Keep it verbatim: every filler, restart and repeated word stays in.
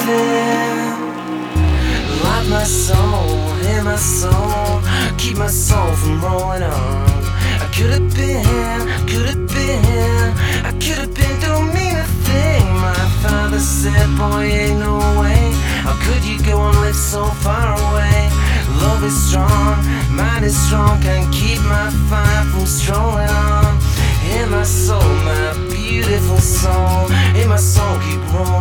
living. Light my soul, hear my soul, keep my soul from rolling on. I could have been, could have been, I could have been, don't mean a thing. My father said, boy, ain't no way. How could you go and live so far away? Love is strong, mind is strong, can't keep my fire from strolling on. In my soul, my beautiful soul, in my soul, keep rolling.